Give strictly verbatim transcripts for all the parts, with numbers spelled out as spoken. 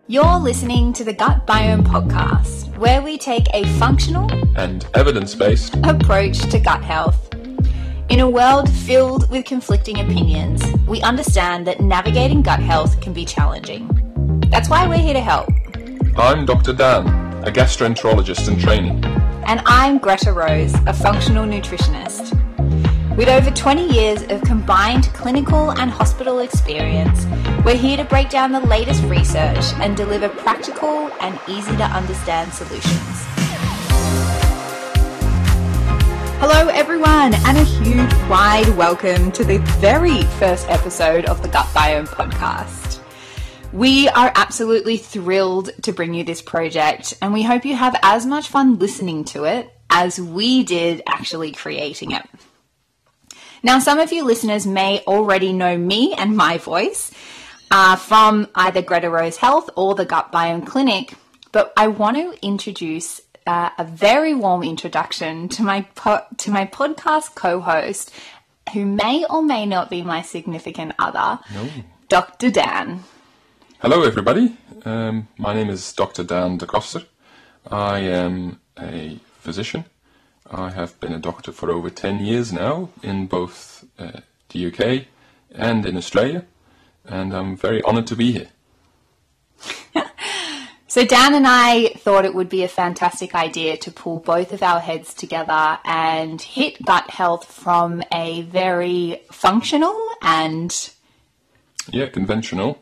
You're listening to the Gut Biome Podcast, where we take a functional and evidence-based approach to gut health. In a world filled with conflicting opinions, we understand that navigating gut health can be challenging. That's why we're here to help. I'm Doctor Dan, a gastroenterologist in training. And I'm Greta Rose, a functional nutritionist. With over twenty years of combined clinical and hospital experience, we're here to break down the latest research and deliver practical and easy to understand solutions. Hello everyone, and a huge wide welcome to the very first episode of the Gut Biome Podcast. We are absolutely thrilled to bring you this project, and we hope you have as much fun listening to it as we did actually creating it. Now, some of you listeners may already know me and my voice uh, from either Greta Rose Health or the Gut Biome Clinic, but I want to introduce uh, a very warm introduction to my po- to my podcast co-host, who may or may not be my significant other, No. Doctor Dan. Hello, everybody. Um, my name is Doctor Dan de Koster. I am a physician. I have been a doctor for over ten years now in both uh, the U K and in Australia, and I'm very honoured to be here. So Dan and I thought it would be a fantastic idea to pull both of our heads together and hit gut health from a very functional and Yeah, conventional.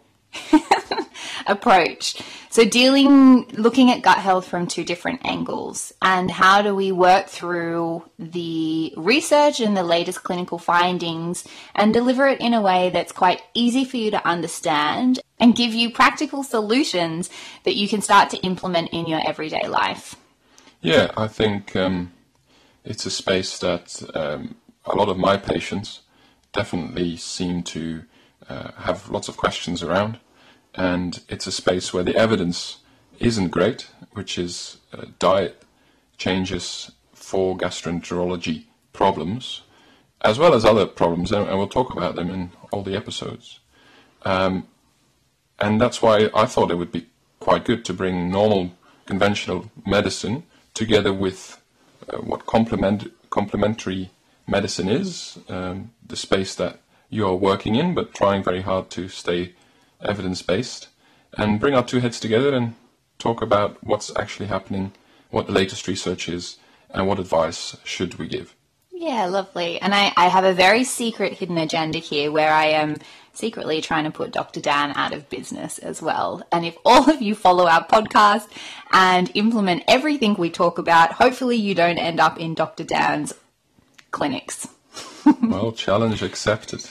approach. So dealing, looking at gut health from two different angles, and how do we work through the research and the latest clinical findings and deliver it in a way that's quite easy for you to understand and give you practical solutions that you can start to implement in your everyday life. Yeah, I think um, it's a space that um, a lot of my patients definitely seem to uh, have lots of questions around. And it's a space where the evidence isn't great, which is uh, diet changes for gastroenterology problems, as well as other problems, and we'll talk about them in all the episodes. Um, and that's why I thought it would be quite good to bring normal conventional medicine together with uh, what complement, complementary medicine is, um, the space that you're working in, but trying very hard to stay evidence-based, and bring our two heads together and talk about what's actually happening, what the latest research is, and what advice should we give. Yeah, lovely. And I, I have a very secret hidden agenda here where I am secretly trying to put Doctor Dan out of business as well. And if all of you follow our podcast and implement everything we talk about, hopefully you don't end up in Doctor Dan's clinics. Well, challenge accepted.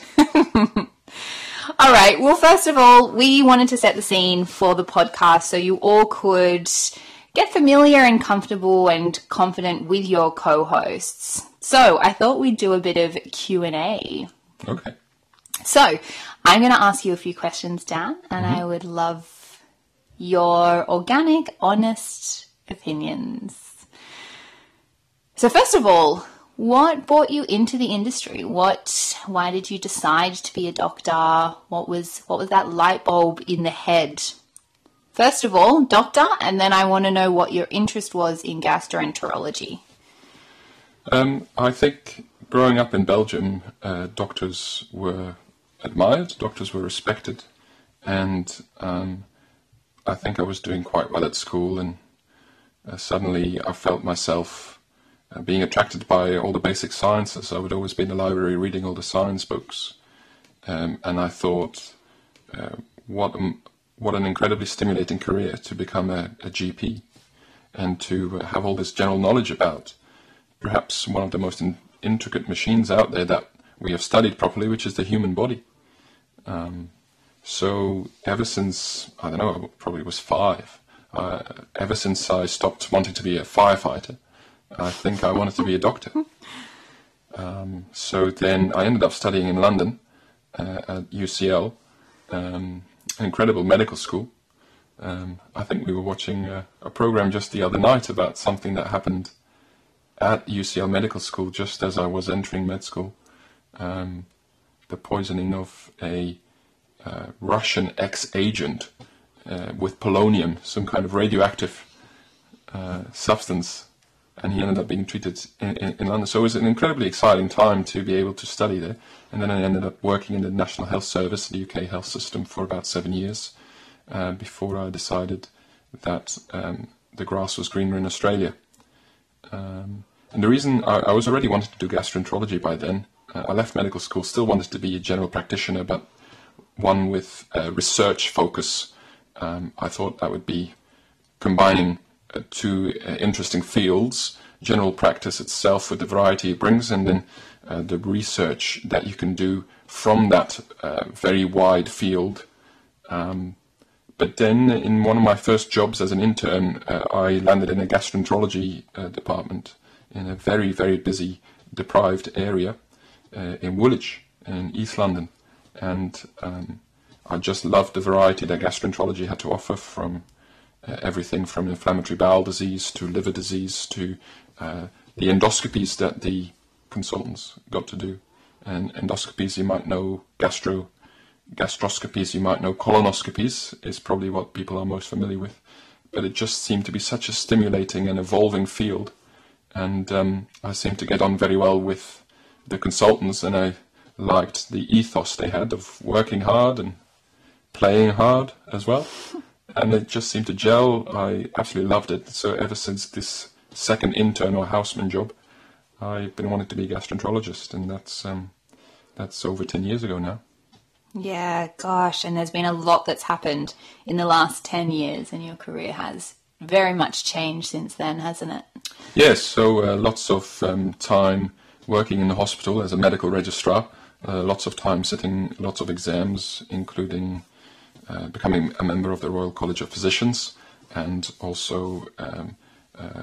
All right. Well, first of all, we wanted to set the scene for the podcast so you all could get familiar and comfortable and confident with your co-hosts. So I thought we'd do a bit of Q and A. Okay. So I'm going to ask you a few questions, Dan, and Mm-hmm. I would love your organic, honest opinions. So first of all, what brought you into the industry? What, why did you decide to be a doctor? What was, what was that light bulb in the head? First of all, doctor, and then I want to know what your interest was in gastroenterology. Um, I think growing up in Belgium, uh, doctors were admired, doctors were respected, and um, I think I was doing quite well at school, and uh, suddenly I felt myself Uh, being attracted by all the basic sciences. I would always be in the library reading all the science books, um, and I thought, uh, what um, what an incredibly stimulating career to become a, a G P and to uh, have all this general knowledge about perhaps one of the most in, intricate machines out there that we have studied properly, which is the human body. Um, so ever since, I don't know, I probably was five, uh, ever since I stopped wanting to be a firefighter, I think I wanted to be a doctor. Um, so then I ended up studying in London uh, at U C L, um, an incredible medical school. Um, I think we were watching a, a program just the other night about something that happened at U C L Medical School just as I was entering med school. Um, the poisoning of a uh, Russian ex-agent uh, with polonium, some kind of radioactive uh, substance, and he ended up being treated in, in, in London. So it was an incredibly exciting time to be able to study there. And then I ended up working in the National Health Service, the U K health system, for about seven years uh, before I decided that um, the grass was greener in Australia. Um, and the reason I, I was already wanting to do gastroenterology by then. Uh, I left medical school, still wanted to be a general practitioner, but one with a research focus. Um, I thought that would be combining uh, two uh, interesting fields, general practice itself with the variety it brings, and then uh, the research that you can do from that uh, very wide field. Um, but then in one of my first jobs as an intern, uh, I landed in a gastroenterology uh, department in a very, very busy, deprived area uh, in Woolwich, in East London. And um, I just loved the variety that gastroenterology had to offer, from uh, everything from inflammatory bowel disease to liver disease to uh, the endoscopies that the consultants got to do. And endoscopies, you might know, gastro, gastroscopies, you might know, colonoscopies is probably what people are most familiar with. But it just seemed to be such a stimulating and evolving field. And um, I seemed to get on very well with the consultants, and I liked the ethos they had of working hard and playing hard as well. And it just seemed to gel. I absolutely loved it. So ever since this second intern or houseman job, I've been wanting to be a gastroenterologist, and that's um, that's over ten years ago now. Yeah, gosh, and there's been a lot that's happened in the last ten years, and your career has very much changed since then, hasn't it? Yes, so uh, lots of um, time working in the hospital as a medical registrar, uh, lots of time sitting, lots of exams, including uh, becoming a member of the Royal College of Physicians, and also um, uh,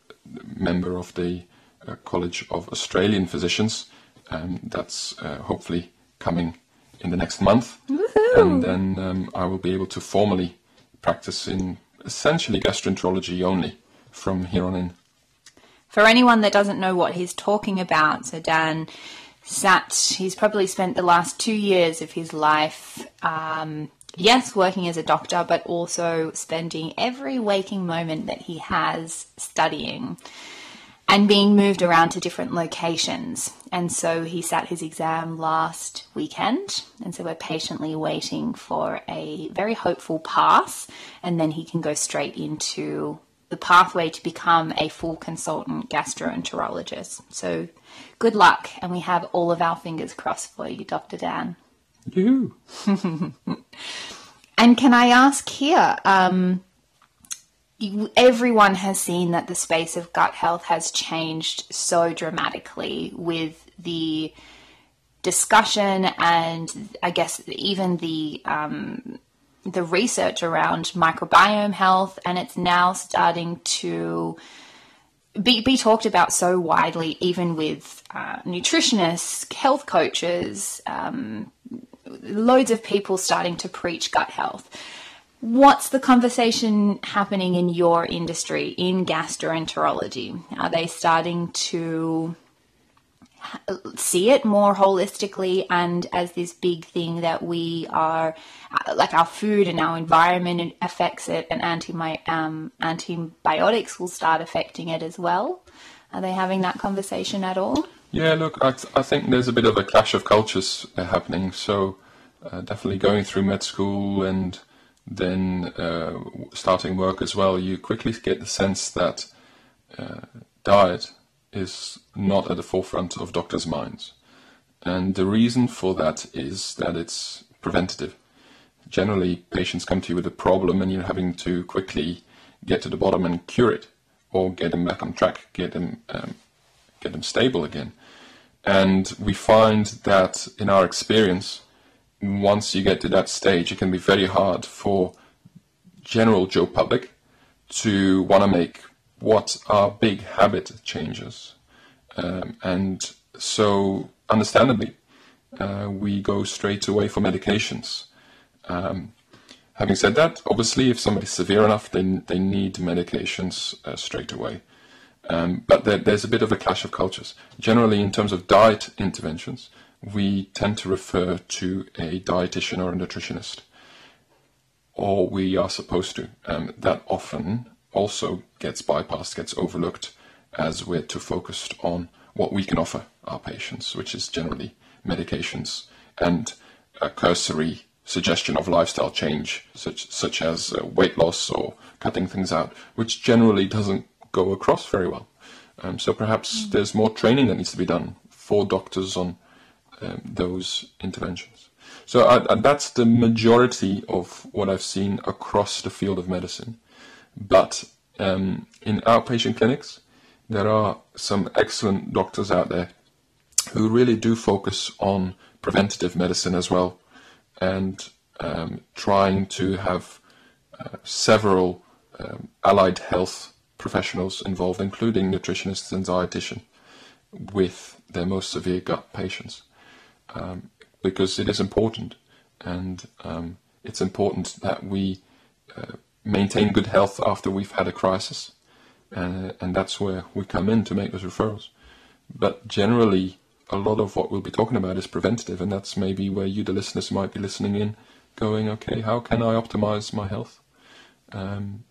member of the uh, College of Australian Physicians. Um, that's uh, hopefully coming in the next month. Woohoo! And then um, I will be able to formally practice in essentially gastroenterology only from here on in. For anyone that doesn't know what he's talking about, so Dan sat, he's probably spent the last two years of his life, um, yes, working as a doctor, but also spending every waking moment that he has studying and being moved around to different locations. And so he sat his exam last weekend, and so we're patiently waiting for a very hopeful pass, and then he can go straight into the pathway to become a full consultant gastroenterologist. So good luck, and we have all of our fingers crossed for you, Doctor Dan. You. And can I ask here, um, you, everyone has seen that the space of gut health has changed so dramatically with the discussion and I guess even the um, the research around microbiome health, and it's now starting to be, be talked about so widely, even with uh, nutritionists, health coaches, um, loads of people starting to preach gut health. What's the conversation happening in your industry, in gastroenterology? Are they starting to see it more holistically and as this big thing that we are, like our food and our environment affects it, and anti- um, antibiotics will start affecting it as well? Are they having that conversation at all? Yeah, look, I, th- I think there's a bit of a clash of cultures uh, happening. So uh, definitely going through med school and then uh, starting work as well, you quickly get the sense that uh, diet is not at the forefront of doctors' minds. And the reason for that is that it's preventative. Generally, patients come to you with a problem and you're having to quickly get to the bottom and cure it, or get them back on track, get them, um, get them stable again. And we find that in our experience, once you get to that stage, it can be very hard for general Joe public to want to make what are big habit changes. Um, and so, understandably, uh, we go straight away for medications. Um, having said that, obviously, if somebody's severe enough, they, they need medications uh, straight away. Um, but there, there's a bit of a clash of cultures. Generally, in terms of diet interventions, we tend to refer to a dietitian or a nutritionist. or we are supposed to. Um, that often also gets bypassed, gets overlooked, as we're too focused on what we can offer our patients, which is generally medications and a cursory suggestion of lifestyle change, such such as uh, weight loss or cutting things out, which generally doesn't go across very well. Um, so perhaps mm. there's more training that needs to be done for doctors on um, those interventions. So I, I, that's the majority of what I've seen across the field of medicine. But um, in outpatient clinics, there are some excellent doctors out there who really do focus on preventative medicine as well, and um, trying to have uh, several um, allied health professionals involved, including nutritionists and dietitians, with their most severe gut patients, um, because it is important, and um, it's important that we uh, maintain good health after we've had a crisis, uh, and that's where we come in to make those referrals. But generally, a lot of what we'll be talking about is preventative, and that's maybe where you, the listeners, might be listening in, going, okay, how can I optimize my health? Um,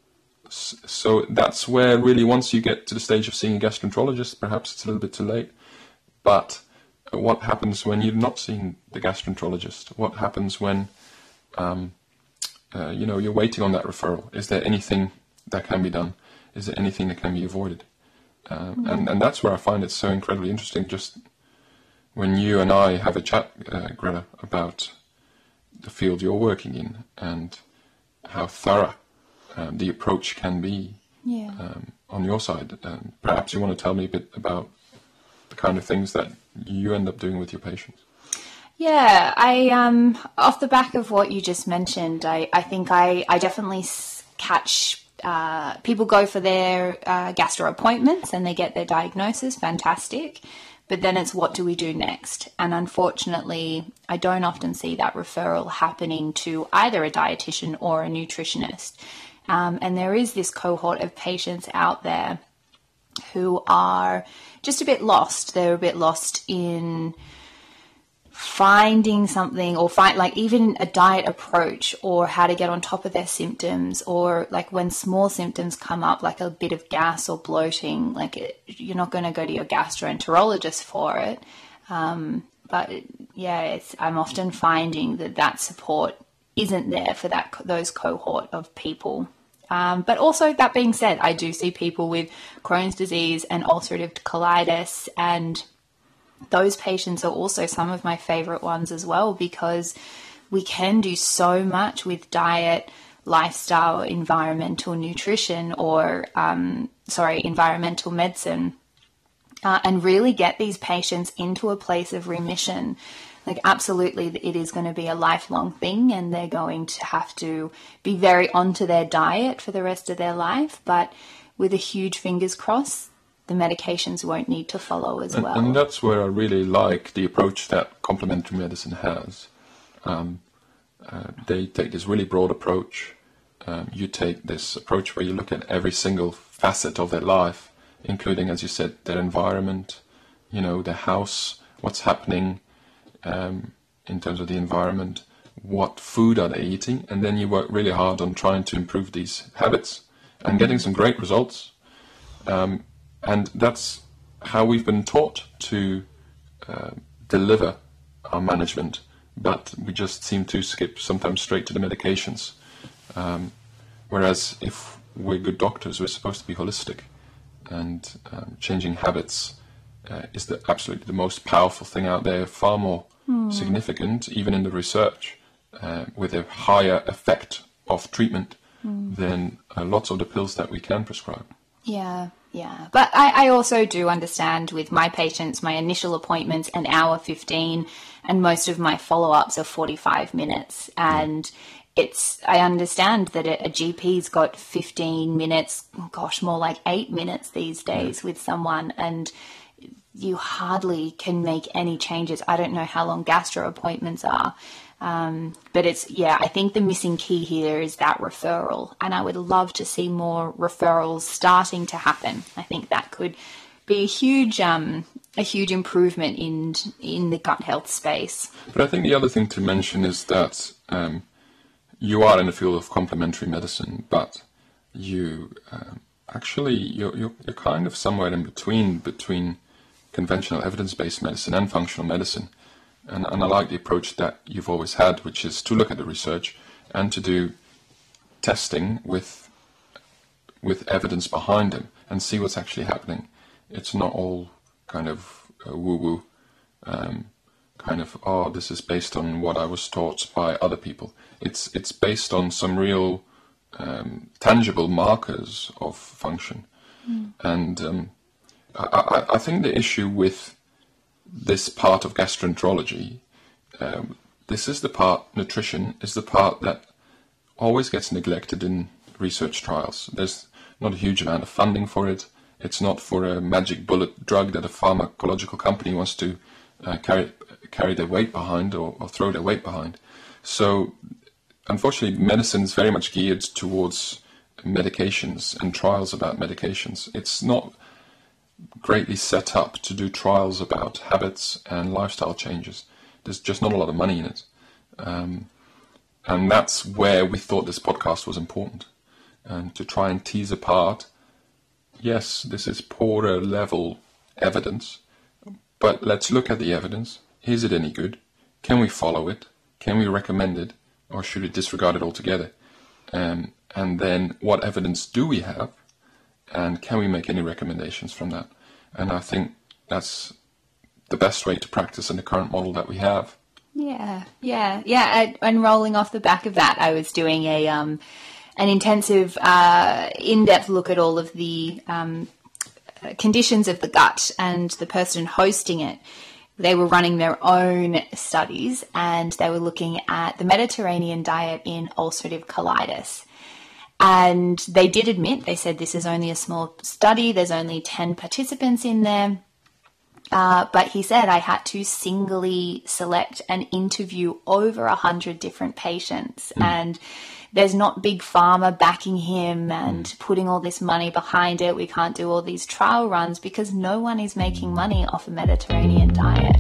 so that's where really, once you get to the stage of seeing a gastroenterologist, perhaps it's a little bit too late. But what happens when you're not seeing the gastroenterologist? What happens when, um, uh, you know, you're waiting on that referral? Is there anything that can be done? Is there anything that can be avoided? Um, mm-hmm. and, and that's where I find it so incredibly interesting, just when you and I have a chat, uh, Greta, about the field you're working in and how thorough um, the approach can be yeah. um, on your side. Um, perhaps you want to tell me a bit about the kind of things that you end up doing with your patients. Yeah, I um, off the back of what you just mentioned, I, I think I, I definitely catch uh, people go for their uh, gastro appointments and they get their diagnosis, fantastic. But then it's what do we do next? And unfortunately, I don't often see that referral happening to either a dietitian or a nutritionist. Um, and there is this cohort of patients out there who are just a bit lost. They're a bit lost in finding something, or find like even a diet approach, or how to get on top of their symptoms, or like when small symptoms come up, like a bit of gas or bloating, like it, you're not going to go to your gastroenterologist for it. Um, but yeah, it's, I'm often finding that that support isn't there for that those cohort of people. Um, but also, that being said, I do see people with Crohn's disease and ulcerative colitis, and those patients are also some of my favorite ones as well, because we can do so much with diet, lifestyle, environmental nutrition, or, um, sorry, environmental medicine, uh, and really get these patients into a place of remission. Like, absolutely, it is going to be a lifelong thing, and they're going to have to be very onto their diet for the rest of their life. But with a huge fingers crossed, the medications won't need to follow as and, well. And that's where I really like the approach that complementary medicine has. Um, uh, they take this really broad approach. Um, you take this approach where you look at every single facet of their life, including, as you said, their environment, you know, their house, what's happening um, in terms of the environment, what food are they eating, and then you work really hard on trying to improve these habits and getting some great results. Um, And that's how we've been taught to uh, deliver our management, but we just seem to skip sometimes straight to the medications. Um, whereas if we're good doctors, we're supposed to be holistic, and um, changing habits uh, is the, absolutely the most powerful thing out there, far more mm. significant, even in the research, uh, with a higher effect of treatment mm. than uh, lots of the pills that we can prescribe. Yeah. Yeah, but I, I also do understand with my patients, my initial appointments an hour fifteen, and most of my follow-ups are forty-five minutes. And it's, I understand that a, a G P's got fifteen minutes, gosh, more like eight minutes these days with someone, and you hardly can make any changes. I don't know how long gastro appointments are. Um, but it's, yeah, I think the missing key here is that referral, and I would love to see more referrals starting to happen. I think that could be a huge, um, a huge improvement in, in the gut health space. But I think the other thing to mention is that, um, you are in the field of complementary medicine, but you um, actually you're, you're you're kind of somewhere in between between conventional evidence-based medicine and functional medicine, and and I like the approach that you've always had, which is to look at the research and to do testing with with evidence behind them and see what's actually happening. It's not all kind of uh, woo-woo, um, kind of, oh, this is based on what I was taught by other people. It's it's based on some real um, tangible markers of function. Mm. And um, I, I, I think the issue with this part of gastroenterology, um, this is the part, nutrition is the part that always gets neglected in research trials. There's not a huge amount of funding for it. It's not for a magic bullet drug that a pharmacological company wants to uh, carry carry their weight behind or, or throw their weight behind. So, unfortunately, medicine is very much geared towards medications and trials about medications. It's not greatly set up to do trials about habits and lifestyle changes. There's just not a lot of money in it. Um, and that's where we thought this podcast was important, and to try and tease apart, yes, this is poorer level evidence, but let's look at the evidence. Is it any good? Can we follow it? Can we recommend it? Or should we disregard it altogether? Um, and then what evidence do we have? And can we make any recommendations from that? And I think that's the best way to practice in the current model that we have. Yeah, yeah, yeah. And rolling off the back of that, I was doing a um, an intensive, uh, in-depth look at all of the um, conditions of the gut, and the person hosting it, they were running their own studies, and they were looking at the Mediterranean diet in ulcerative colitis. And they did admit, they said this is only a small study, there's only ten participants in there. Uh, but he said I had to singly select and interview over a hundred different patients. Mm. And there's not big pharma backing him and mm. putting all this money behind it. We can't do all these trial runs because no one is making money off a Mediterranean diet.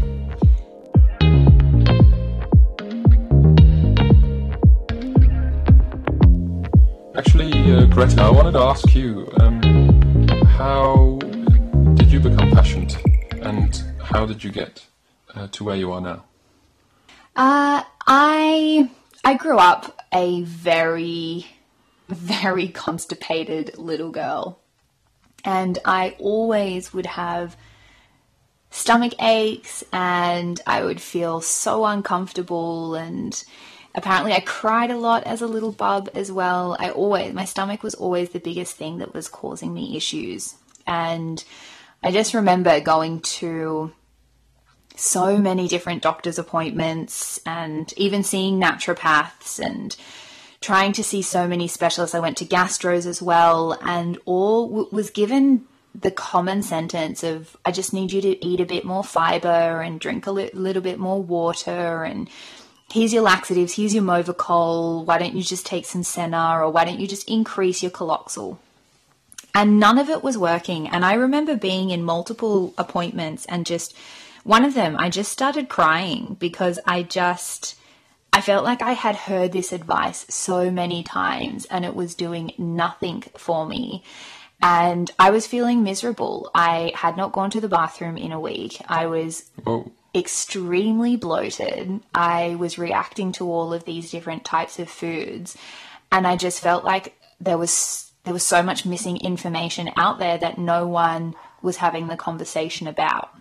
Actually, uh, Greta, I wanted to ask you, um, how did you become passionate, and how did you get uh, to where you are now? Uh, I I grew up a very, very constipated little girl, and I always would have stomach aches, and I would feel so uncomfortable, and apparently I cried a lot as a little bub as well. I always, my stomach was always the biggest thing that was causing me issues. And I just remember going to so many different doctor's appointments and even seeing naturopaths and trying to see so many specialists. I went to gastros as well, and all w- was given the common sentence of, I just need you to eat a bit more fiber and drink a li- little bit more water, and here's your laxatives, here's your Movicol, why don't you just take some Senna, or why don't you just increase your Caloxil? And none of it was working. And I remember being in multiple appointments, and just one of them, I just started crying because I just, I felt like I had heard this advice so many times and it was doing nothing for me. And I was feeling miserable. I had not gone to the bathroom in a week. I was Oh. extremely bloated. I was reacting to all of these different types of foods, and I just felt like there was there was so much missing information out there that no one was having the conversation about.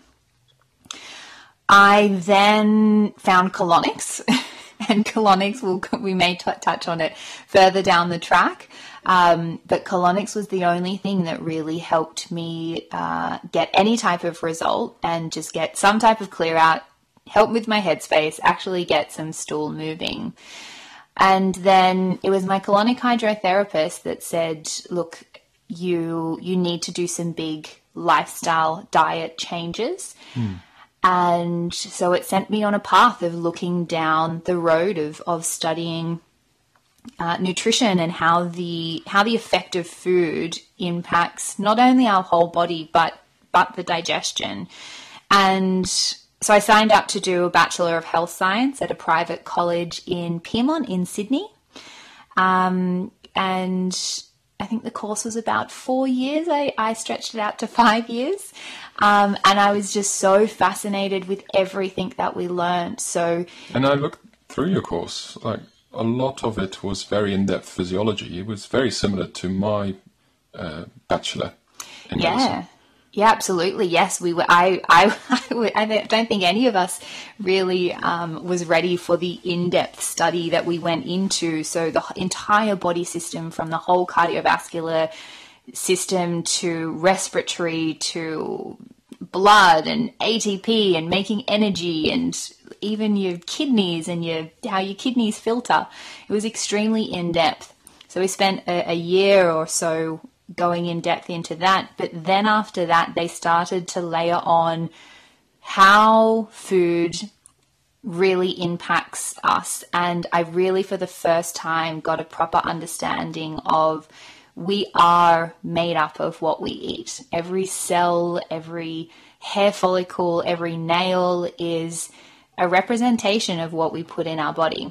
I then found colonics, and colonics, will we may t- touch on it further down the track. Um, but colonics was the only thing that really helped me uh, get any type of result and just get some type of clear out, help with my headspace, actually get some stool moving. And then it was my colonic hydrotherapist that said, look, you you need to do some big lifestyle diet changes. Mm. And so it sent me on a path of looking down the road of, of studying Uh, nutrition and how the how the effect of food impacts not only our whole body but but the digestion. And so I signed up to do a Bachelor of Health Science at a private college in Pyrmont in Sydney. Um, and I think the course was about four years. I, I stretched it out to five years. Um, and I was just so fascinated with everything that we learned. So, and I looked through your course, like a lot of it was very in-depth physiology. It was very similar to my uh, bachelor in yeah. medicine. Yeah, absolutely. Yes, we were. I, I, I don't think any of us really um, was ready for the in-depth study that we went into. So the entire body system, from the whole cardiovascular system to respiratory to blood and A T P and making energy and even your kidneys and your how your kidneys filter. It was extremely in-depth. So we spent a, a year or so going in depth into that. But then after that, they started to layer on how food really impacts us. And I really, for the first time, got a proper understanding of we are made up of what we eat. Every cell, every hair follicle, every nail is a representation of what we put in our body.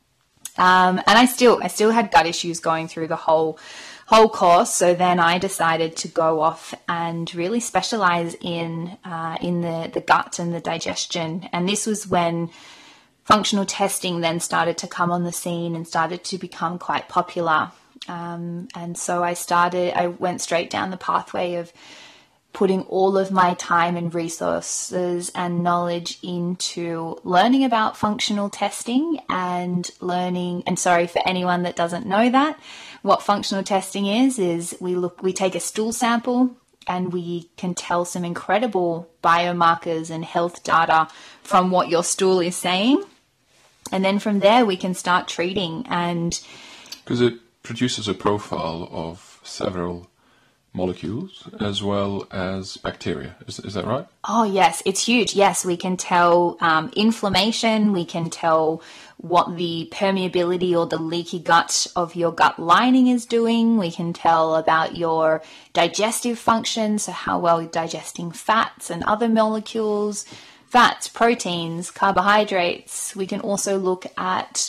Um, and I still, I still had gut issues going through the whole whole course. So then I decided to go off and really specialize in uh, in the, the gut and the digestion. And this was when functional testing then started to come on the scene and started to become quite popular. Um, and so I started, I went straight down the pathway of putting all of my time and resources and knowledge into learning about functional testing and learning, and sorry for anyone that doesn't know that, what functional testing is, is we look, we take a stool sample and we can tell some incredible biomarkers and health data from what your stool is saying. And then from there we can start treating. And because it produces a profile of several molecules as well as bacteria. Is, is that right? Oh, yes, it's huge. Yes, we can tell um, inflammation. We can tell what the permeability or the leaky gut of your gut lining is doing. We can tell about your digestive function, so how well you're digesting fats and other molecules, fats, proteins, carbohydrates. We can also look at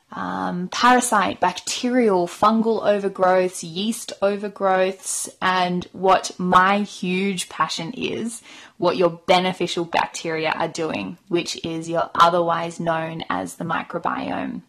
Um, parasite, bacterial, fungal overgrowths, yeast overgrowths, and what my huge passion is, what your beneficial bacteria are doing, which is your otherwise known as the microbiome.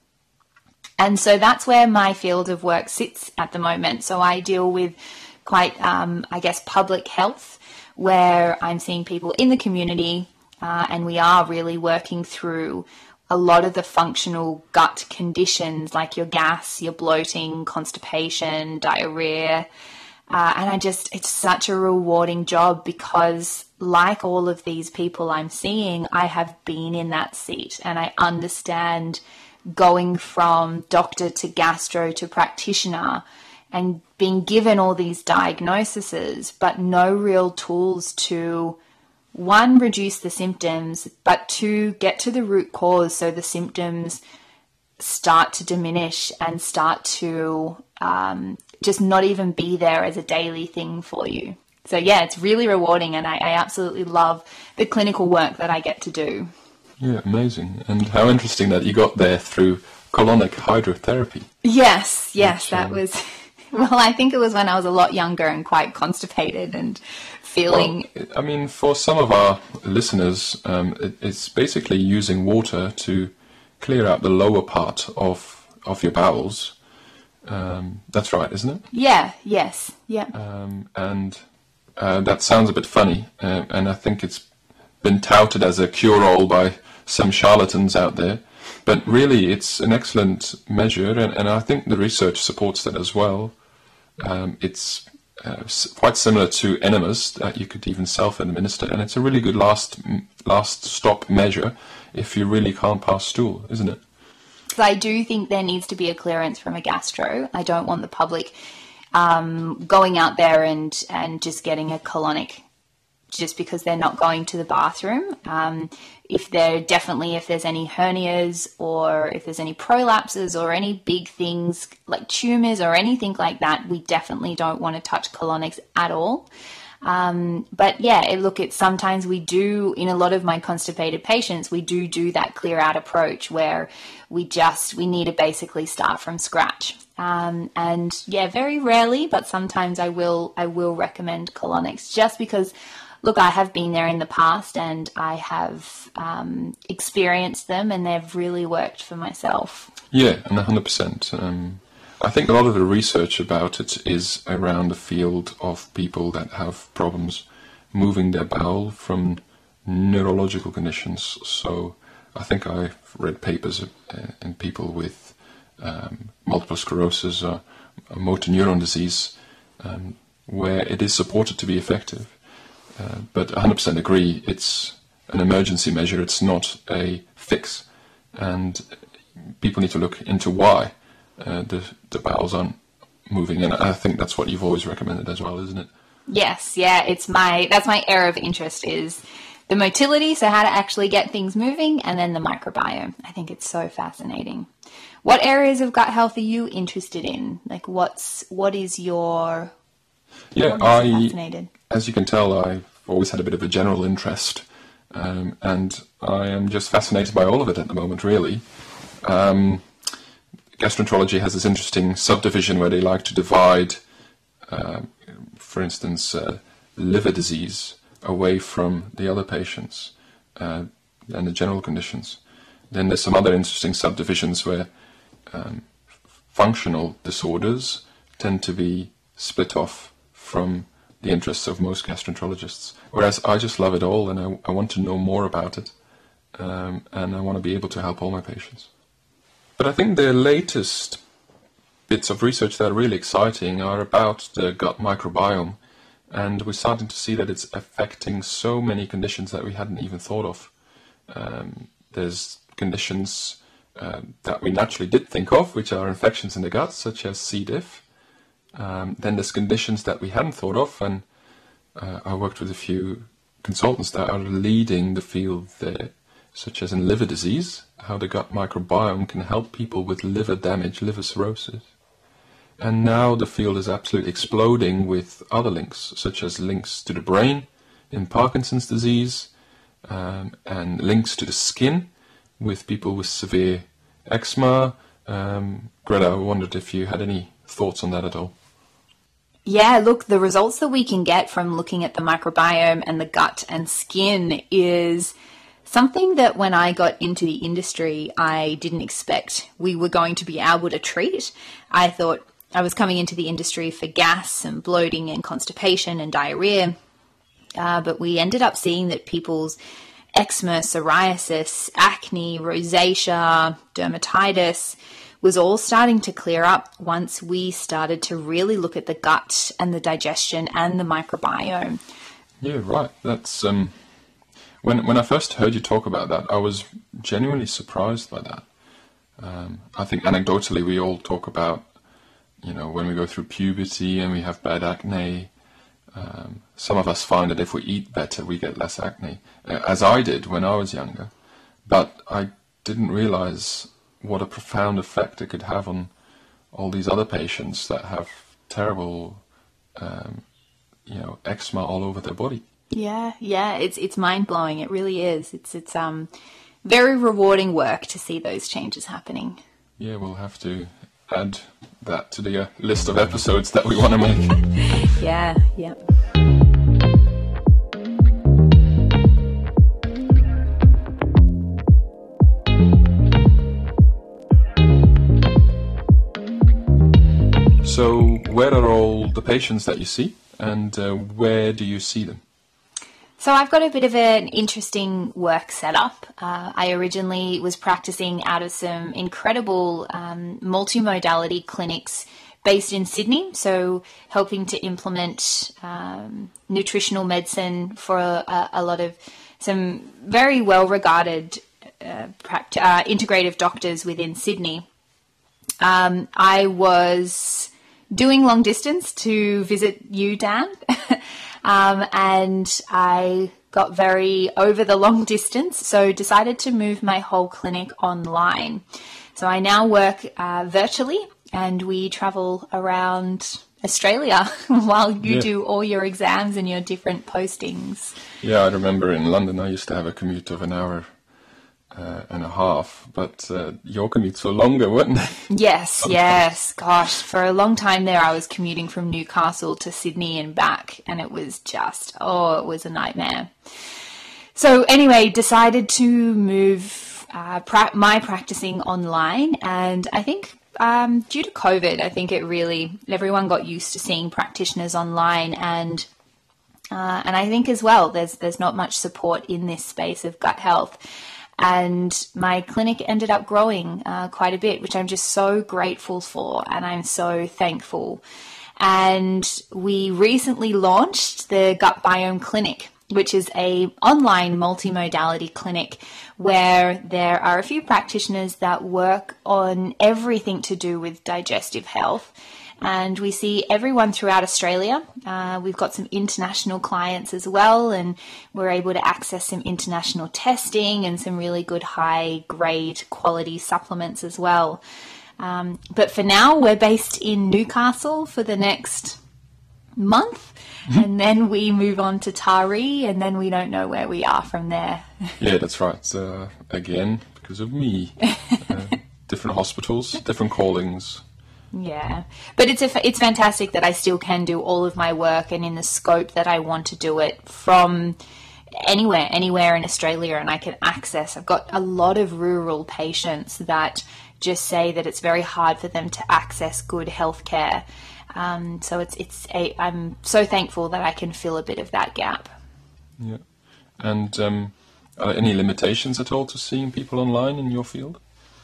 And so that's where my field of work sits at the moment. So I deal with quite, um, I guess, public health, where I'm seeing people in the community, uh, and we are really working through a lot of the functional gut conditions like your gas, your bloating, constipation, diarrhea. Uh, and I just, it's such a rewarding job because like all of these people I'm seeing, I have been in that seat and I understand going from doctor to gastro to practitioner and being given all these diagnoses, but no real tools to, one, reduce the symptoms, but two, get to the root cause so the symptoms start to diminish and start to um, just not even be there as a daily thing for you. So yeah, it's really rewarding and I, I absolutely love the clinical work that I get to do. Yeah, amazing. And how interesting that you got there through colonic hydrotherapy. Yes, yes, Which, that um, was, well, I think it was when I was a lot younger and quite constipated and feeling... Well, I mean, for some of our listeners, um, it, it's basically using water to clear out the lower part of, of your bowels. Um, that's right, isn't it? Yeah, yes, yeah. Um, and uh, that sounds a bit funny, uh, and I think it's been touted as a cure-all by some charlatans out there. But really, it's an excellent measure, and, and I think the research supports that as well. Um, it's uh, s- quite similar to enemas that you could even self-administer, and it's a really good last last stop measure if you really can't pass stool, isn't it? So I do think there needs to be a clearance from a gastro. I don't want the public um, going out there and, and just getting a colonic just because they're not going to the bathroom. Um, if they're definitely, if there's any hernias or if there's any prolapses or any big things like tumours or anything like that, we definitely don't want to touch colonics at all. Um, but yeah, it, look, it's sometimes we do, in a lot of my constipated patients, we do do that clear out approach where we just, we need to basically start from scratch. Um, and yeah, very rarely, but sometimes I will I will recommend colonics just because, look, I have been there in the past and I have um, experienced them and they've really worked for myself. Yeah, and one hundred percent. Um, I think a lot of the research about it is around the field of people that have problems moving their bowel from neurological conditions. So I think I've read papers uh, in people with um, multiple sclerosis or a motor neuron disease um, where it is supported to be effective. Uh, but one hundred percent agree, it's an emergency measure, it's not a fix. And people need to look into why uh, the, the bowels aren't moving. And I think that's what you've always recommended as well, isn't it? Yes, yeah, it's my that's my area of interest is the motility, so how to actually get things moving, and then the microbiome. I think it's so fascinating. What areas of gut health are you interested in? Like, what's what is your yeah? what I fascinated? As you can tell, I've always had a bit of a general interest, um, and I am just fascinated by all of it at the moment. Really, um, gastroenterology has this interesting subdivision where they like to divide. Uh, for instance, uh, liver disease away from the other patients uh, and the general conditions. Then there's some other interesting subdivisions where um, functional disorders tend to be split off from the interests of most gastroenterologists. Whereas I just love it all and I, I want to know more about it um, and I want to be able to help all my patients. But I think the latest bits of research that are really exciting are about the gut microbiome, and we're starting to see that it's affecting so many conditions that we hadn't even thought of. Um, there's conditions uh, that we naturally did think of, which are infections in the gut, such as C. diff. Um, then there's conditions that we hadn't thought of, and uh, I worked with a few consultants that are leading the field there, such as in liver disease, how the gut microbiome can help people with liver damage, liver cirrhosis. And now the field is absolutely exploding with other links, such as links to the brain in Parkinson's disease, um, and links to the skin with people with severe eczema. Um, Greta, I wondered if you had any thoughts on that at all. Yeah, look, the results that we can get from looking at the microbiome and the gut and skin is something that when I got into the industry, I didn't expect we were going to be able to treat. I thought I was coming into the industry for gas and bloating and constipation and diarrhea, uh, but we ended up seeing that people's eczema, psoriasis, acne, rosacea, dermatitis was all starting to clear up once we started to really look at the gut and the digestion and the microbiome. Yeah, right. That's um, when when I first heard you talk about that, I was genuinely surprised by that. Um, I think anecdotally we all talk about, you know, when we go through puberty and we have bad acne, um, some of us find that if we eat better, we get less acne, uh, as I did when I was younger. But I didn't realize what a profound effect it could have on all these other patients that have terrible, um, you know, eczema all over their body. Yeah, yeah, it's it's mind blowing. It really is. It's it's um very rewarding work to see those changes happening. Yeah, we'll have to add that to the uh, list of episodes that we want to make. Yeah, yeah. So where are all the patients that you see, and uh, where do you see them? So I've got a bit of an interesting work setup. Uh, I originally was practicing out of some incredible um, multimodality clinics based in Sydney, so helping to implement um, nutritional medicine for a, a lot of some very well-regarded uh, pract- uh, integrative doctors within Sydney. Um, I was doing long distance to visit you, Dan. Um, and I got very over the long distance, so decided to move my whole clinic online. So I now work uh, virtually, and we travel around Australia while you Yeah. do all your exams and your different postings. Yeah, I remember in London I used to have a commute of an hour uh, and a half, but uh, your commutes were longer, weren't they? Yes, yes. Gosh, for a long time there, I was commuting from Newcastle to Sydney and back, and it was just, oh, it was a nightmare. So anyway, decided to move uh, pra- my practicing online, and I think um, due to COVID, I think it really, everyone got used to seeing practitioners online, and uh, and I think as well, there's there's not much support in this space of gut health. And my clinic ended up growing uh, quite a bit, which I'm just so grateful for, and I'm so thankful. And we recently launched the Gut Biome Clinic, which is a online multimodality clinic where there are a few practitioners that work on everything to do with digestive health. And we see everyone throughout Australia. Uh, we've got some international clients as well, and we're able to access some international testing and some really good high grade quality supplements as well. Um, but for now, we're based in Newcastle for the next month, and then we move on to Taree, and then we don't know where we are from there. Yeah, that's right. Uh, again, because of me. Uh, different hospitals, different callings. Yeah, but it's a, it's fantastic that I still can do all of my work and in the scope that I want to do it from anywhere, anywhere in Australia, and I can access. I've got a lot of rural patients that just say that it's very hard for them to access good healthcare. Um, so it's it's a, I'm so thankful that I can fill a bit of that gap. Yeah, and um, are there any limitations at all to seeing people online in your field?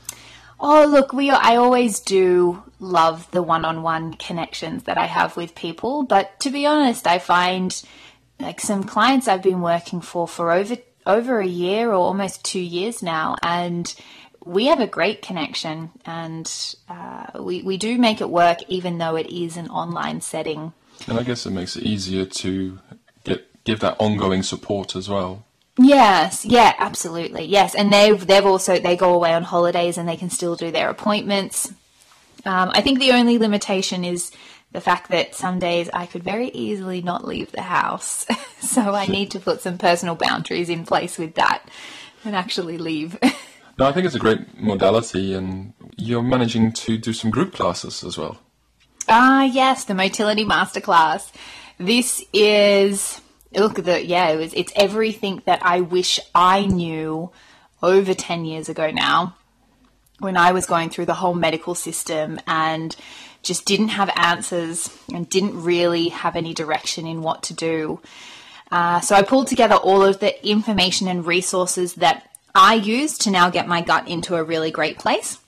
Oh, look, we I always do love the one-on-one connections that I have with people. But to be honest, I find like some clients I've been working for for over over a year or almost two years now, and we have a great connection, and uh, we, we do make it work even though it is an online setting. And I guess it makes it easier to get give that ongoing support as well. Yes, yeah, absolutely, yes. And they've they've also they go away on holidays and they can still do their appointments. Um, I think the only limitation is the fact that some days I could very easily not leave the house, so I need to put some personal boundaries in place with that and actually leave. No, I think it's a great modality, and you're managing to do some group classes as well. Ah, yes, the Motility Masterclass. This is. Look, the yeah, it was. It's everything that I wish I knew over ten years ago now, when I was going through the whole medical system and just didn't have answers and didn't really have any direction in what to do. Uh, so I pulled together all of the information and resources that I use to now get my gut into a really great place,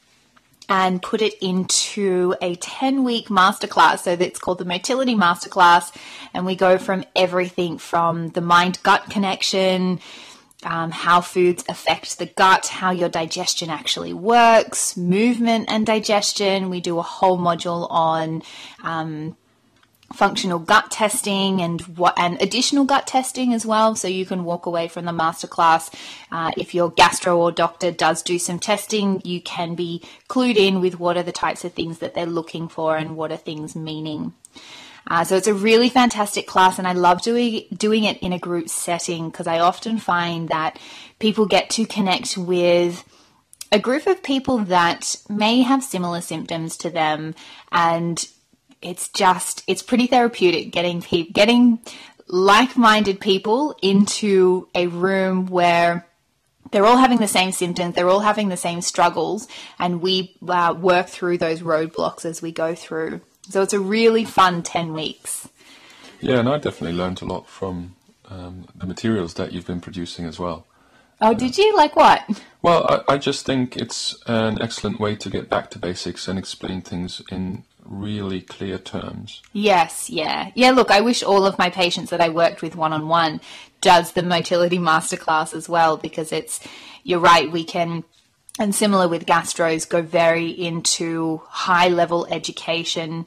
and put it into a ten-week masterclass. So that's called the Motility Masterclass, and we go from everything from the mind-gut connection, um, how foods affect the gut, how your digestion actually works, movement and digestion. We do a whole module on um, functional gut testing and what and additional gut testing as well, so you can walk away from the masterclass. Uh, if your gastro or doctor does do some testing, you can be clued in with what are the types of things that they're looking for and what are things meaning. Uh, so it's a really fantastic class, and I love doing doing it in a group setting because I often find that people get to connect with a group of people that may have similar symptoms to them, and it's just, it's pretty therapeutic getting people, getting like-minded people into a room where they're all having the same symptoms, they're all having the same struggles, and we uh, work through those roadblocks as we go through. So it's a really fun ten weeks. Yeah, and I definitely learned a lot from um, the materials that you've been producing as well. Oh, did you? Like what? Well, I, I just think it's an excellent way to get back to basics and explain things in really clear terms. Yes, yeah. Yeah, look, I wish all of my patients that I worked with one-on-one does the Motility Masterclass as well, because it's, you're right, we can, and similar with gastros, go very into high-level education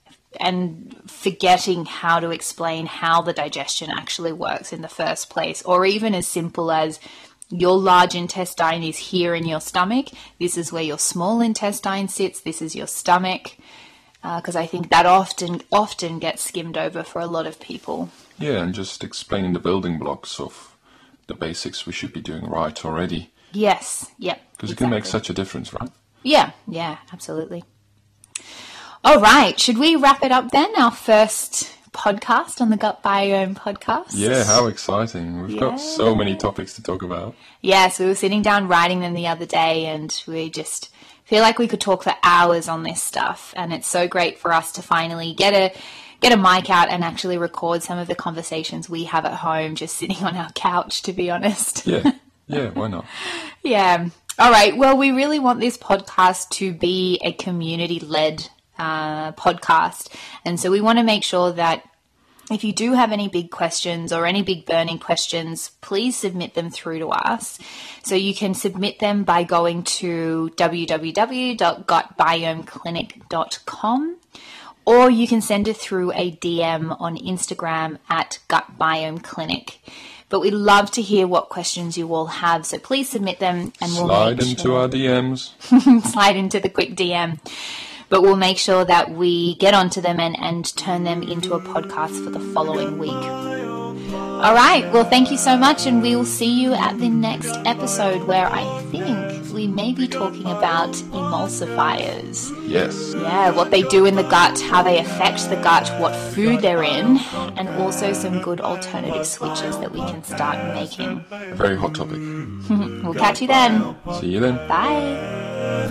and forgetting how to explain how the digestion actually works in the first place, or even as simple as your large intestine is here in your stomach, this is where your small intestine sits, this is your stomach. Because uh, I think that often often gets skimmed over for a lot of people. Yeah, and just explaining the building blocks of the basics we should be doing right already. Yes. Yep. Because exactly. it can make such a difference, right? Yeah. Yeah, absolutely. All right. Should we wrap it up then? Our first podcast on the Gut Biome podcast. Yeah, how exciting. We've Yeah. got so many topics to talk about. Yes, we were sitting down writing them the other day, and we just feel like we could talk for hours on this stuff. And it's so great for us to finally get a get a mic out and actually record some of the conversations we have at home, just sitting on our couch, to be honest. Yeah, yeah, why not? Yeah. All right. Well, we really want this podcast to be a community-led uh, podcast. And so we want to make sure that if you do have any big questions or any big burning questions, please submit them through to us. So you can submit them by going to w w w dot gut biome clinic dot com, or you can send it through a D M on Instagram at Gut Biome Clinic. But we'd love to hear what questions you all have, so please submit them and we'll Slide make into sure... our D Ms. Slide into the quick D M. But we'll make sure that we get onto them and, and turn them into a podcast for the following week. All right. Well, thank you so much, and we will see you at the next episode, where I think we may be talking about emulsifiers. Yes. Yeah, what they do in the gut, how they affect the gut, what food they're in, and also some good alternative switches that we can start making. A very hot topic. We'll catch you then. See you then. Bye.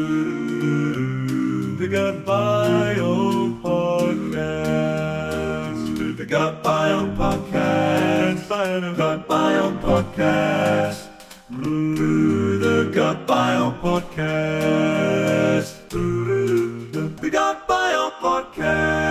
The Gut Biome Podcast. The Gut Biome Podcast. Gut Biome Podcast. Ooh, the Gut Biome Podcast. Ooh, the Gut Biome Podcast.